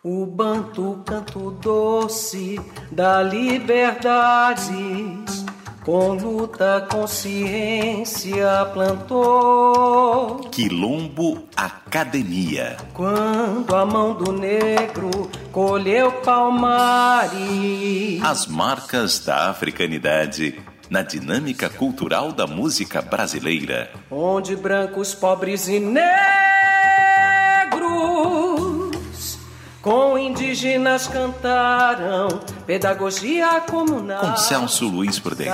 O banto, canto doce da liberdade, com luta, consciência plantou. Quilombo Academia. Quando a mão do negro colheu palmares. As marcas da africanidade na dinâmica cultural da música brasileira. Onde brancos, pobres e negros, com indígenas cantaram pedagogia comunal. Com Celso Luiz Prudente.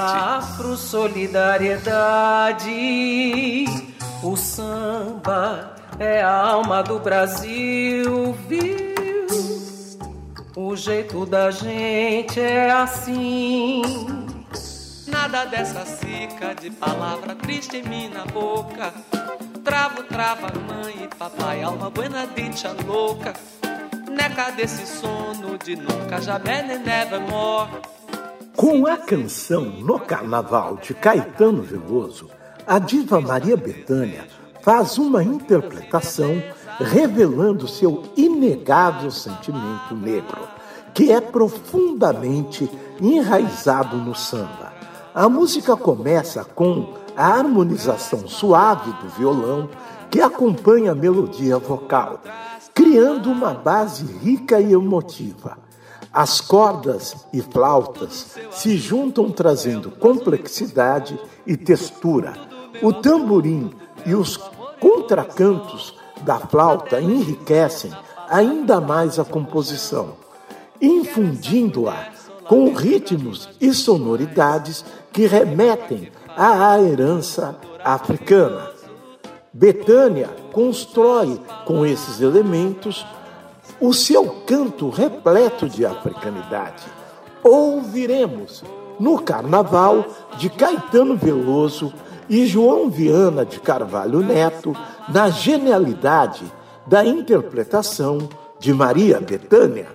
Afro-solidariedade. O samba é a alma do Brasil, viu? O jeito da gente é assim. Nada dessa cica de palavra triste em mim na boca. Travo, trava, mãe e papai, alma buena, dicha louca. Neca desse sono de nunca, jamais nem nevermore. Com a canção No Carnaval de Caetano Veloso, a diva Maria Bethânia faz uma interpretação revelando seu inegável sentimento negro, que é profundamente enraizado no samba. A música começa com a harmonização suave do violão que acompanha a melodia vocal, criando uma base rica e emotiva. As cordas e flautas se juntam trazendo complexidade e textura. O tamborim e os contracantos da flauta enriquecem ainda mais a composição, infundindo-a com ritmos e sonoridades que remetem à herança africana. Bethânia constrói com esses elementos o seu canto repleto de africanidade. Ouviremos No Carnaval de Caetano Veloso e João Viana de Carvalho Neto na genialidade da interpretação de Maria Bethânia.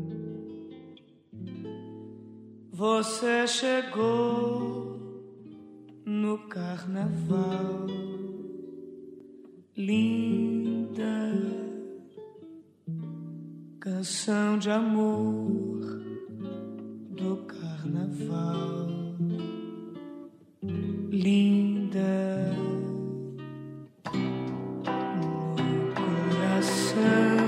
Você chegou no carnaval, linda canção de amor do carnaval, linda no coração.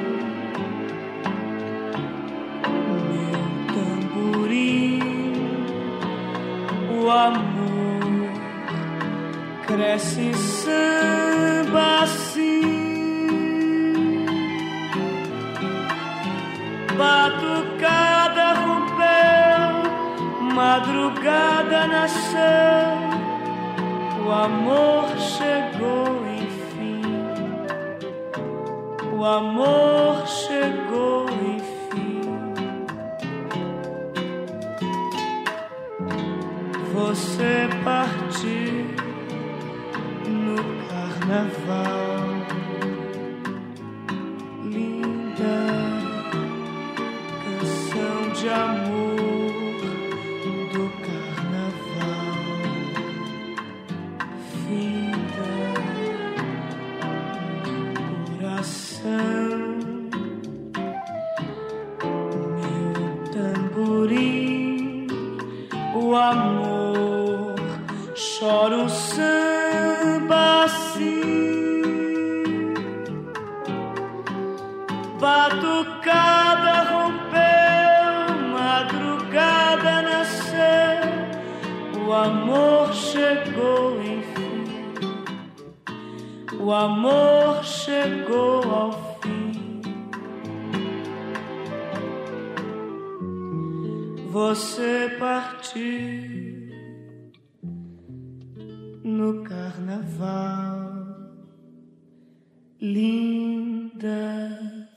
O amor cresce samba assim, batucada rompeu, madrugada nasceu, o amor chegou enfim, o amor chegou enfim. Você partiu no carnaval, linda canção de amor do carnaval, finda no coração, meu tamborim, o amor. Choro samba assim, batucada rompeu, madrugada nasceu, o amor chegou enfim, o amor chegou ao fim. Você partiu no carnaval, linda.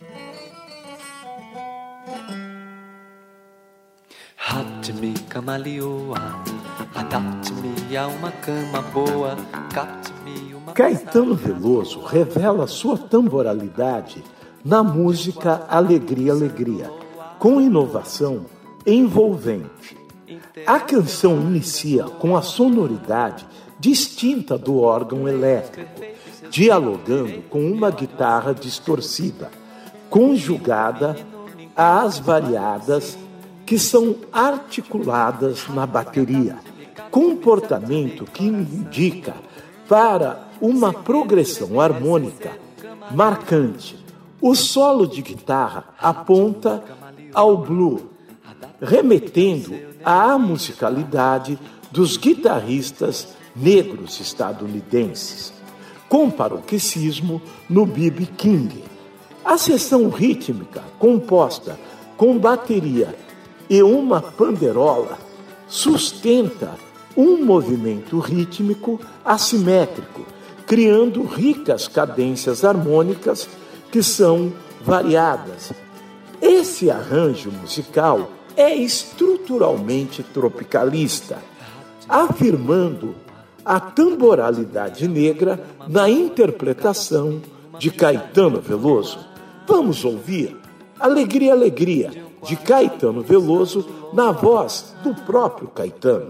Rapte-me, camaleoa, adapte-me a uma cama boa, capte-me uma... Caetano Veloso revela sua tamboralidade na música Alegria, Alegria, com inovação envolvente. A canção inicia com a sonoridade distinta do órgão elétrico, dialogando com uma guitarra distorcida, conjugada às variadas que são articuladas na bateria, comportamento que indica para uma progressão harmônica marcante. O solo de guitarra aponta ao blues, remetendo à musicalidade dos guitarristas negros estadunidenses, com paroxismo no B.B. King. A seção rítmica, composta com bateria e uma panderola, sustenta um movimento rítmico assimétrico, criando ricas cadências harmônicas que são variadas. Esse arranjo musical é estruturalmente tropicalista, afirmando a tamboralidade negra na interpretação de Caetano Veloso. Vamos ouvir Alegria, Alegria, de Caetano Veloso, na voz do próprio Caetano.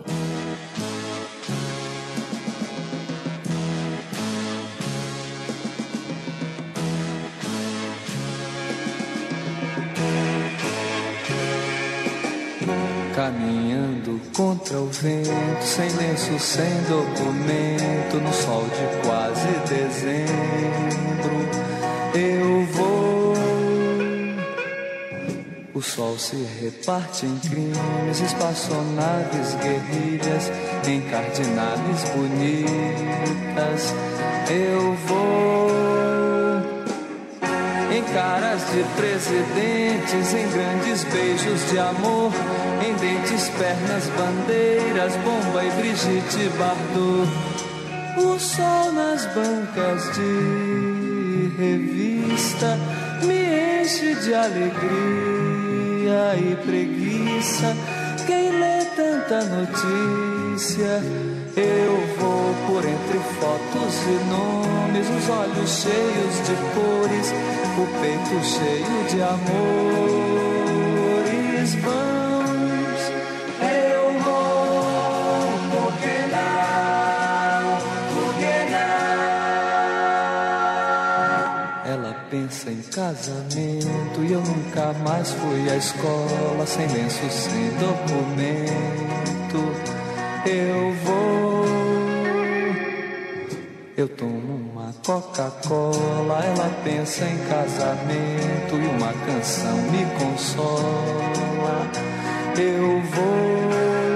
Caminhando contra o vento, sem lenço, sem documento, no sol de quase dezembro, eu vou. O sol se reparte em crimes, espaçonaves, guerrilhas, em cardinales bonitas, eu vou. Em caras de presidentes, em grandes beijos de amor, em dentes, pernas, bandeiras, Bomba e Brigitte Bardot. O sol nas bancas de revista me enche de alegria e preguiça. Quem lê tanta notícia? Eu vou por entre fotos e nomes, os olhos cheios de cores, o peito cheio de amores. Vamos, eu vou, por que não? Ela pensa em casamento e eu nunca mais fui à escola, sem lenço, sem documento. Eu vou, eu tomo uma Coca-Cola, ela pensa em casamento e uma canção me consola. Eu vou,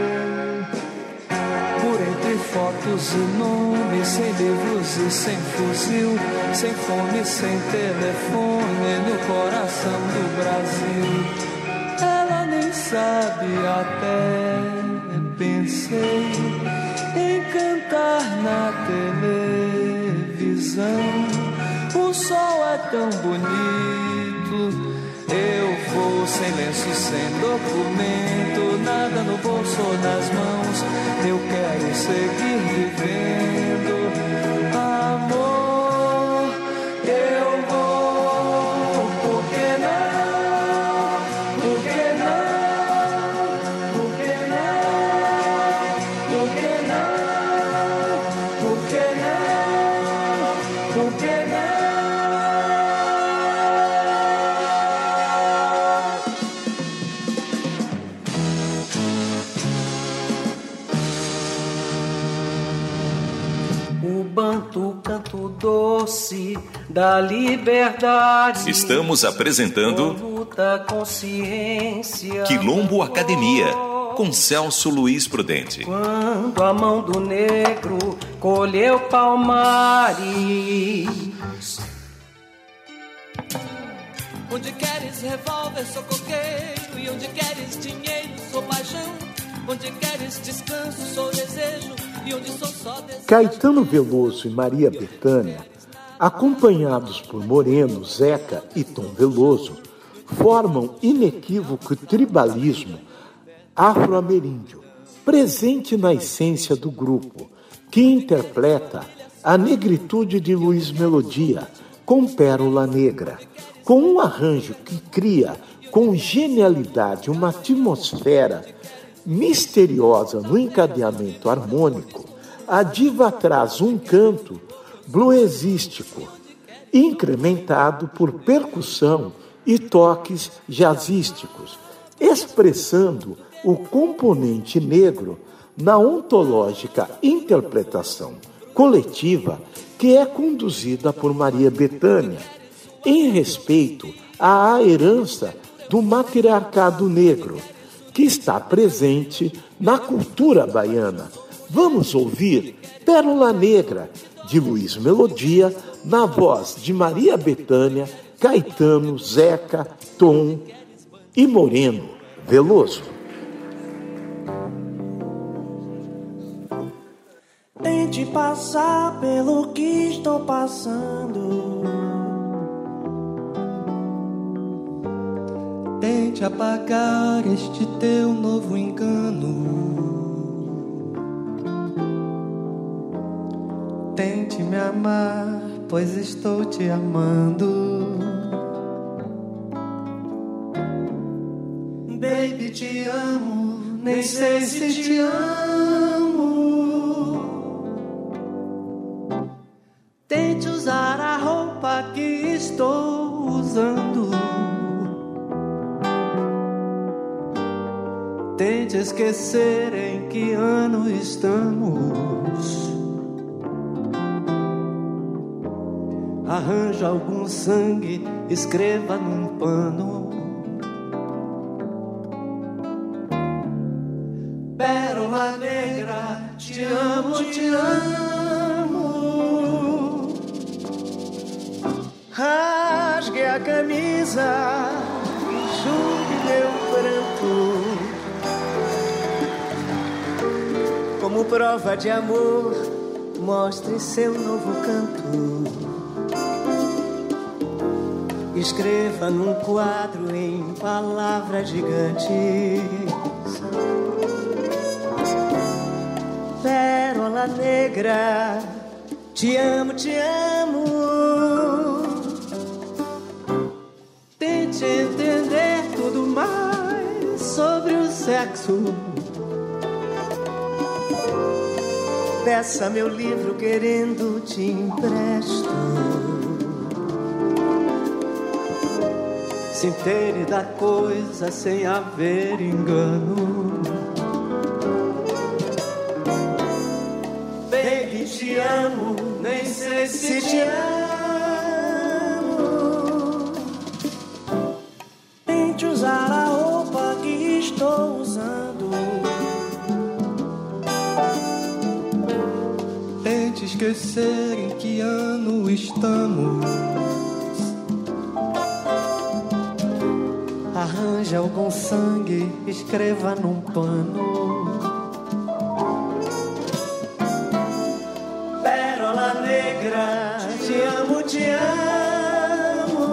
por entre fotos e nomes, sem livros e sem fuzil, sem fome, sem telefone, no coração do Brasil. Ela nem sabe até. Pensei em cantar na televisão. O sol é tão bonito. Eu vou sem lenço, sem documento, nada no bolso ou nas mãos. Eu quero seguir vivendo. Amor, eu vou. Por que não? Por que não? Canto doce da liberdade. Estamos apresentando luta, consciência, Quilombo Academia, com Celso Luiz Prudente. Quando a mão do negro colheu palmares. Onde queres revólver, sou coqueiro, e onde queres dinheiro, sou paixão. Onde queres descanso, sou desejo, e onde sou só desejo. Caetano Veloso e Maria Bethânia, acompanhados por Moreno, Zeca e Tom Veloso, formam inequívoco tribalismo afro-ameríndio, presente na essência do grupo, que interpreta a negritude de Luiz Melodia com Pérola Negra, com um arranjo que cria com genialidade uma atmosfera misteriosa no encadeamento harmônico. A diva traz um canto bluesístico, incrementado por percussão e toques jazzísticos, expressando o componente negro na ontológica interpretação coletiva que é conduzida por Maria Bethânia, em respeito à herança do matriarcado negro, que está presente na cultura baiana. Vamos ouvir Pérola Negra, de Luiz Melodia, na voz de Maria Bethânia, Caetano, Zeca, Tom e Moreno Veloso. Tente passar pelo que estou passando. Tente apagar este teu novo engano. Tente me amar, pois estou te amando. Baby, te amo, nem sei se te amo. Tente usar a roupa que estou usando. Tente esquecer em que ano estamos. Arranja algum sangue, escreva num pano. Pérola negra, te amo, te amo. Rasgue a camisa, enxugue meu pranto. Como prova de amor, mostre seu novo canto. Escreva num quadro em palavras gigantes. Pérola negra, te amo, te amo. Tente entender tudo mais sobre o sexo. Peça meu livro querendo te empresto. Se inteire da coisa sem haver engano. Baby, te amo, nem sei se te amo. Tente usar a roupa que estou usando. Tente esquecer em que ano estamos. Arranje algum sangue, escreva num pano. Pérola negra, te amo, te amo.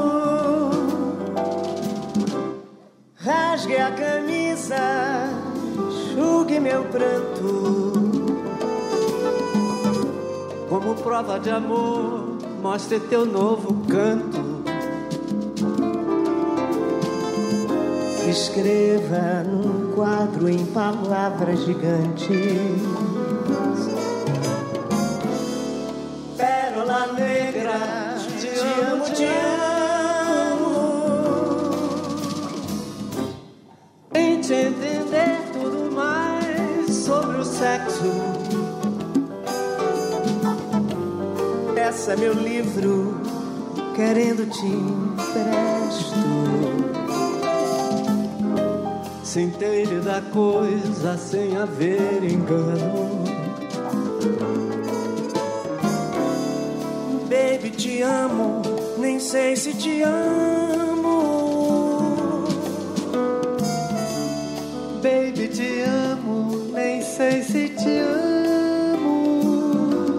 Rasgue a camisa, enxugue meu pranto. Como prova de amor, mostre teu novo canto. Escreva num quadro em palavras gigantes. Pérola negra, te amo, te amo. Tente entender tudo mais sobre o sexo. Peça meu livro, querendo te empresto. Se inteire da coisa sem haver engano. Baby, te amo, nem sei se te amo. Baby, te amo, nem sei se te amo.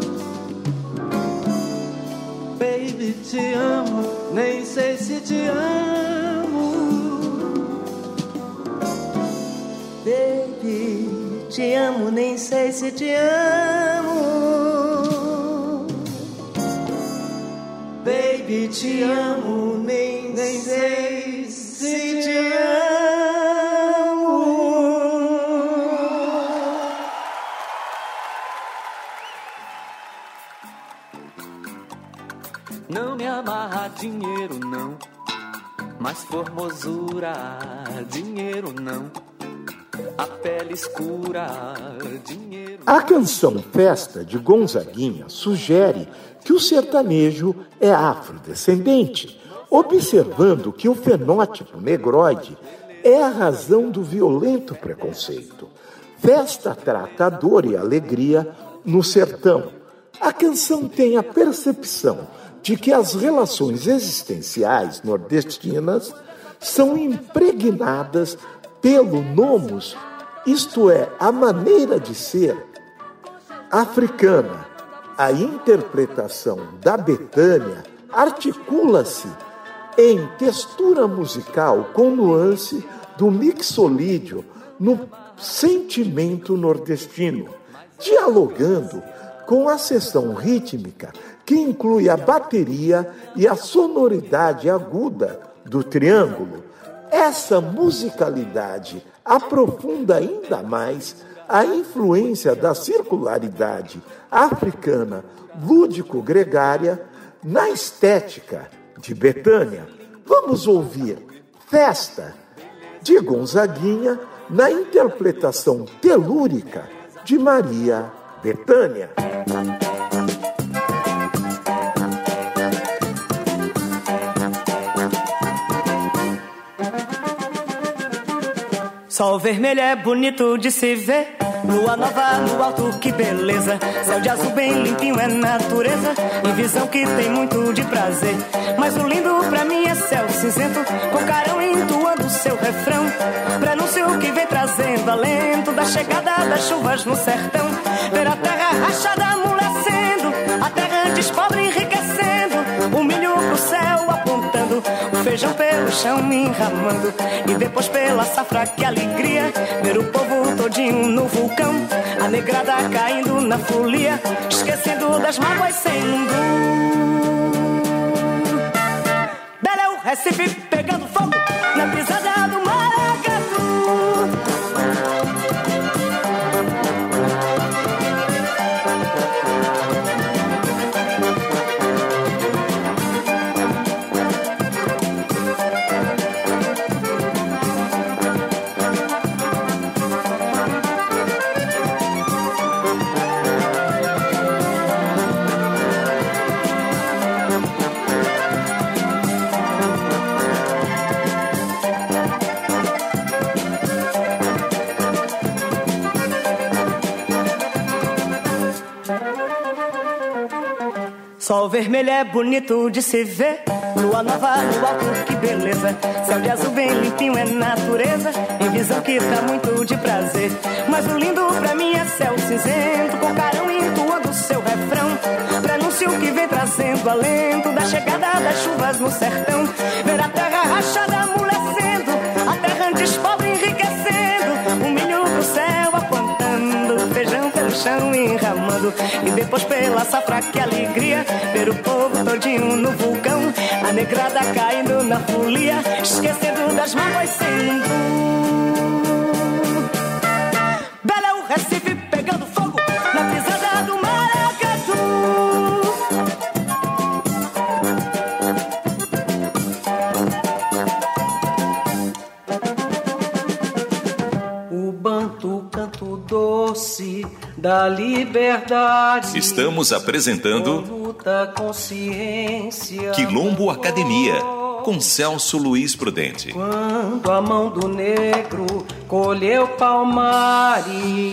Baby, te amo, nem sei se te amo. Baby, te amo, nem sei se te amo. Baby, te amo, nem sei se te amo. Não me amarra dinheiro, não. mais formosura, dinheiro não. A pele escura, dinheiro. A canção Festa de Gonzaguinha sugere que o sertanejo é afrodescendente, observando que o fenótipo negroide é a razão do violento preconceito. Festa trata a dor e a alegria no sertão. A canção tem a percepção de que as relações existenciais nordestinas são impregnadas pelo nomos, isto é, a maneira de ser africana. A interpretação da Bethânia articula-se em textura musical com nuance do mixolídio no sentimento nordestino, dialogando com a seção rítmica que inclui a bateria e a sonoridade aguda do triângulo. Essa musicalidade aprofunda ainda mais a influência da circularidade africana lúdico-gregária na estética de Bethânia. Vamos ouvir Festa de Gonzaguinha na interpretação telúrica de Maria Bethânia. Sol vermelho é bonito de se ver, lua nova no alto, que beleza. Céu de azul bem limpinho é natureza, em visão que tem muito de prazer. Mas o lindo pra mim é céu cinzento, com carão entoando seu refrão, prenúncio que vem trazendo alento da chegada das chuvas no sertão. Ver a terra rachada amolecendo, a terra despobre enriquecendo, o milho pro céu apontando, o feijão pelo chão enramando, e depois pela safra que alegria, ver o povo todinho no vulcão, a negrada caindo na folia, esquecendo das mágoas sem lundu. Belo é o Recife pegando fogo na pisada do maracatu. Sol vermelho é bonito de se ver, lua nova no alto, que beleza. Céu de azul bem limpinho é natureza, em visão que dá muito de prazer. Mas o lindo pra mim é céu cinzento, com carão entoando seu refrão, prenúncio que vem trazendo alento da chegada das chuvas no sertão. Ver a terra rachada amolecendo, a terra despobre enriquecendo, o milho pro céu apontando, o feijão pelo chão enramando, e depois pela safra que alegria, ver o povo todinho no vulcão, a negrada caindo na folia, esquecendo das mágoas sem lundu. Belo é o Recife pegando fogo na pisada do maracatu. O banto, canto doce da liberdade. Estamos apresentando luta, consciência, Quilombo Academia, com Celso Luiz Prudente. Quando a mão do negro colheu palmares,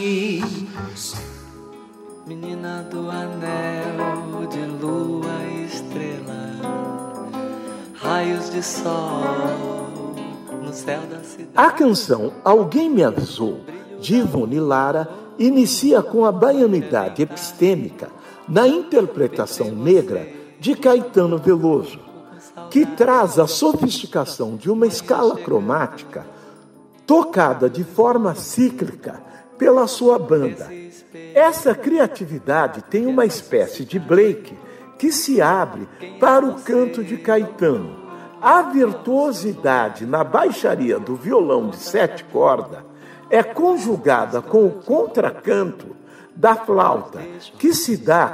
menina do anel de lua e estrela, raios de sol no céu da cidade. A canção Alguém Me Avisou, de Ivone Lara, inicia com a baianidade epistêmica na interpretação negra de Caetano Veloso, que traz a sofisticação de uma escala cromática tocada de forma cíclica pela sua banda. Essa criatividade tem uma espécie de break que se abre para o canto de Caetano. A virtuosidade na baixaria do violão de 7 cordas é conjugada com o contracanto da flauta, que se dá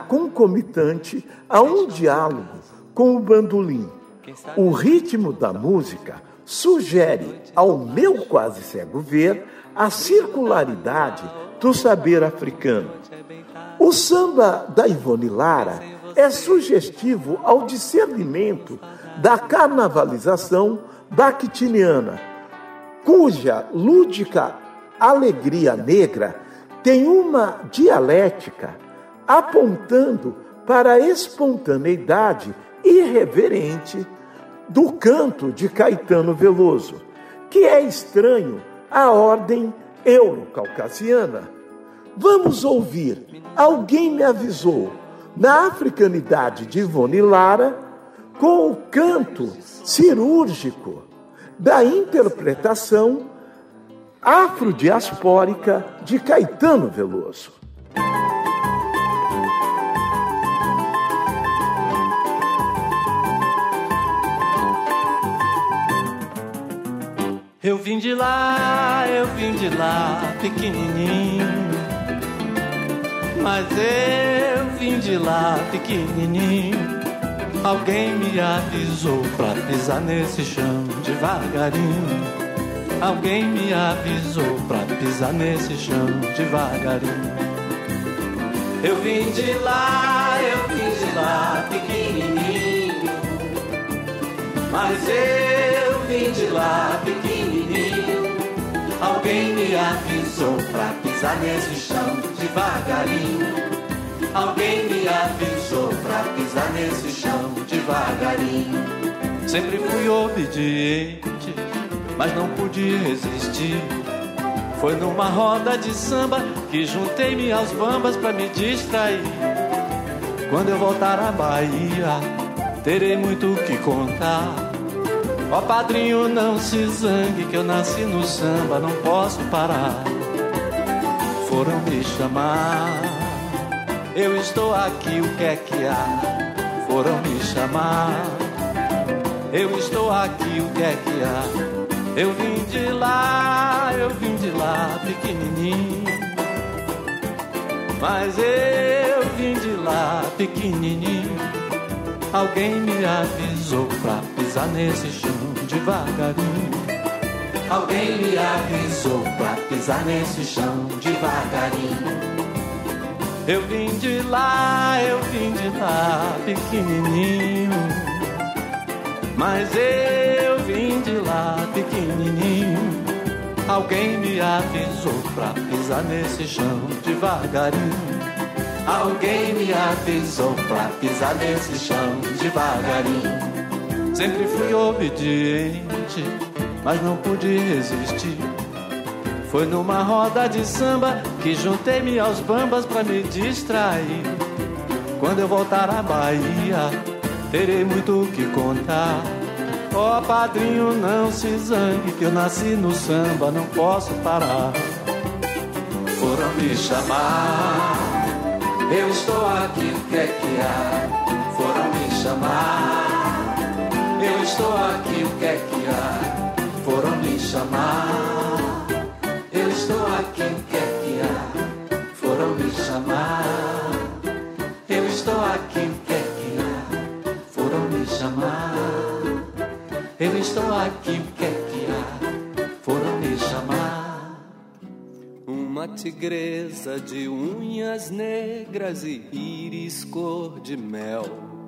concomitante a um diálogo com o bandolim. O ritmo da música sugere ao meu quase cego ver a circularidade do saber africano. O samba da Ivone Lara é sugestivo ao discernimento da carnavalização bactiniana, cuja lúdica alegria negra tem uma dialética apontando para a espontaneidade irreverente do canto de Caetano Veloso, que é estranho à ordem eurocaucasiana. Vamos ouvir Alguém Me Avisou, na africanidade de Ivone Lara, com o canto cirúrgico da interpretação afrodiaspórica de Caetano Veloso. Eu vim de lá, pequenininho. Mas eu vim de lá, pequenininho. Alguém me avisou pra pisar nesse chão devagarinho. Alguém me avisou pra pisar nesse chão devagarinho. Eu vim de lá, pequenininho. Mas eu vim de lá, pequenininho. Alguém me avisou pra pisar nesse chão devagarinho. Alguém me avisou pra pisar nesse chão devagarinho. Sempre fui obediente, mas não pude resistir. Foi numa roda de samba que juntei-me aos bambas pra me distrair. Quando eu voltar à Bahia, terei muito o que contar. Ó padrinho, não se zangue que eu nasci no samba, não posso parar. Foram me chamar, eu estou aqui, o que é que há? Foram me chamar, eu estou aqui, o que é que há? Eu vim de lá, pequenininho. Mas eu vim de lá, pequenininho. Alguém me avisou pra pisar nesse chão devagarinho. Alguém me avisou pra pisar nesse chão devagarinho. Eu vim de lá, pequenininho. Mas eu vim de lá, pequenininho. Alguém me avisou pra pisar nesse chão devagarinho. Alguém me avisou pra pisar nesse chão devagarinho. Sempre fui obediente, mas não pude resistir. Foi numa roda de samba que juntei-me aos bambas pra me distrair. Quando eu voltar à Bahia, terei muito o que contar. Ó padrinho, não se zangue que eu nasci no samba, não posso parar. Foram me chamar, eu estou aqui, o que é que há? Foram me chamar, eu estou aqui, o que é que há? Foram me chamar, eu estou aqui, o que é que há? Foram me chamar, eu estou aqui, o que é que há? Foram me chamar, eu estou aqui, o que é que há? Foram me chamar. Uma tigresa de unhas negras e íris cor de mel.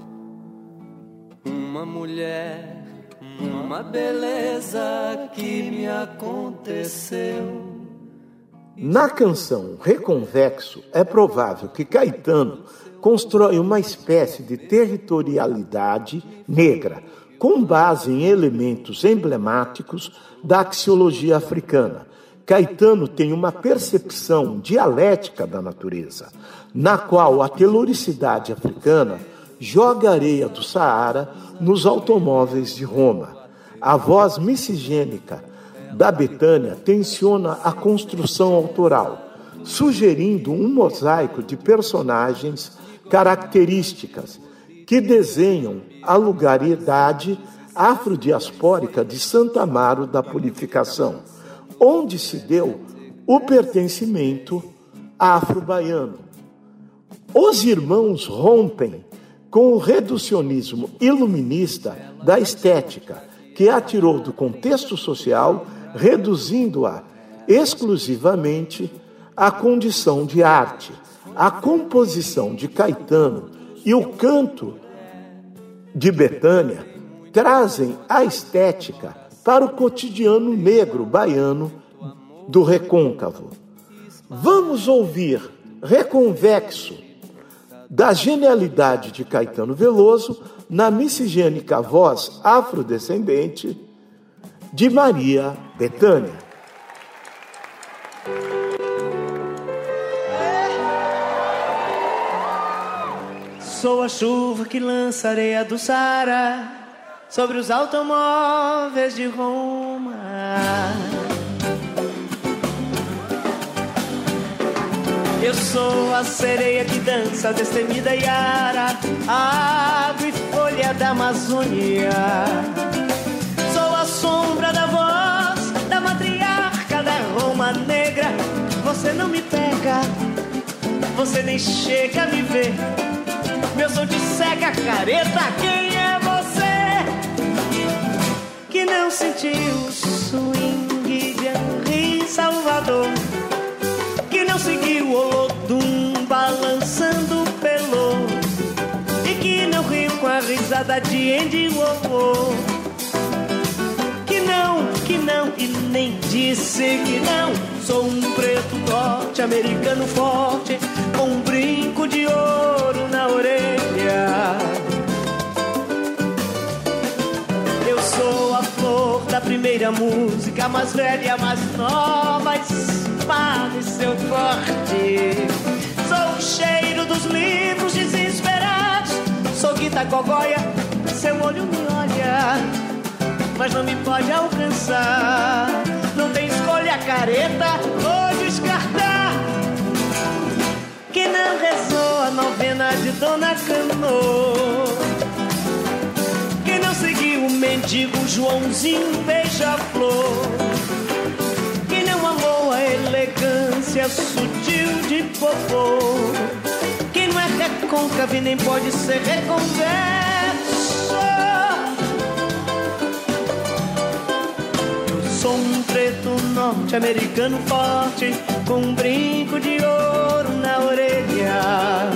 Uma mulher, uma beleza que me aconteceu. Na canção Reconvexo, é provável que Caetano constrói uma espécie de territorialidade negra, com base em elementos emblemáticos da axiologia africana. Caetano tem uma percepção dialética da natureza, na qual a teluricidade africana joga a areia do Saara nos automóveis de Roma. A voz miscigênica da Bethânia tensiona a construção autoral, sugerindo um mosaico de personagens características que desenham a lugaridade afrodiaspórica de Santa Amaro da Purificação, onde se deu o pertencimento afro-baiano. Os irmãos rompem com o reducionismo iluminista da estética, que que a tirou do contexto social, reduzindo-a exclusivamente à condição de arte. A composição de Caetano e o canto de Bethânia trazem a estética para o cotidiano negro baiano do recôncavo. Vamos ouvir Reconvexo, da genialidade de Caetano Veloso, na miscigênica voz afrodescendente de Maria Bethânia. Sou a chuva que lança areia do Saara sobre os automóveis de Roma. Eu sou a sereia que dança destemida Iara, água e folha da Amazônia. Sou a sombra da voz da matriarca da Roma negra. Você não me pega, você nem chega a me ver. Meu som te cega, careta, quem é você? Que não sentiu o swing de Henri Salvador, que não seguiu o Olodum balançando o pelô, e que não riu com a risada de Andy Warhol. Que não, e nem disse que não. Sou um preto norte-americano forte, com um brinco de ouro na orelha. Eu sou a flor da primeira música, mais velha, mais nova, espada e seu corte. Sou o cheiro dos livros desesperados, sou Guita Gogóia, seu olho me olha, mas não me pode alcançar. Não tem escolha, careta, ou descartar. Que não rezou a novena de Dona Canô, que não seguiu o mendigo Joãozinho beija-flor, que não amou a elegância sutil de Popô, que não é recôncavo e nem pode ser reconverso. Sou um preto norte-americano forte, com um brinco de ouro na orelha.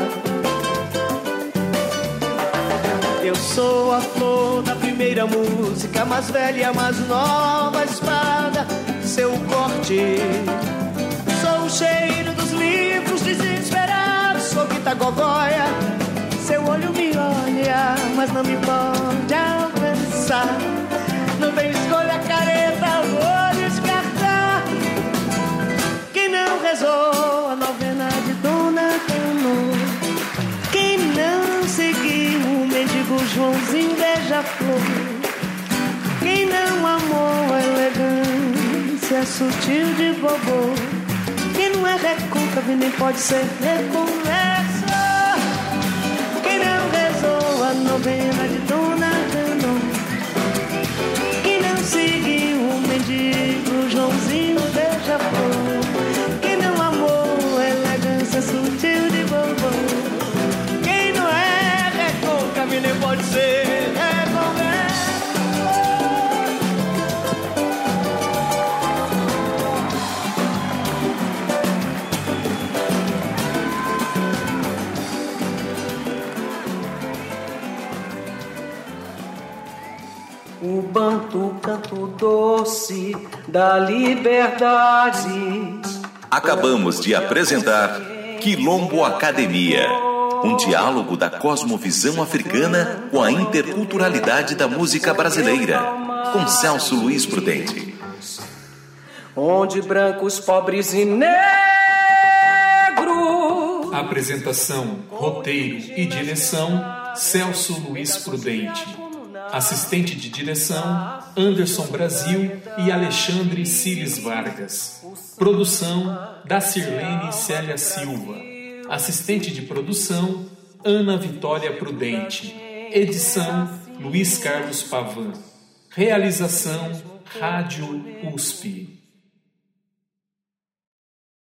Eu sou a flor da primeira música, mais velha, mais nova, espada, seu corte. Sou o cheiro dos livros desesperados, sou Guita Gogóia, seu olho me olha, mas não me pode alcançar. Não tem escolha, careta, vou descartar. Quem não rezou a novena de Dona Canô, quem não seguiu o mendigo Joãozinho beija-flor, quem não amou a elegância sutil de Bobô, quem não é recôncavo e nem pode ser reconverso. Quem não rezou a novena de Dona Canô, seguiu o mendigo Joãozinho beija-flor, quem não amou a elegância sutil de Bobô, quem não é recôncavo e nem pode ser reconverso. O banto, canto doce da liberdade. Acabamos de apresentar Quilombo Academia, um diálogo da cosmovisão africana com a interculturalidade da música brasileira, com Celso Luiz Prudente. Onde brancos, pobres e negros. Apresentação, roteiro e direção, Celso Luiz Prudente. Assistente de direção, Anderson Brasil e Alexandre Ciles Vargas. Produção, Dacirlene Célia Silva. Assistente de produção, Ana Vitória Prudente. Edição, Luiz Carlos Pavan. Realização, Rádio USP.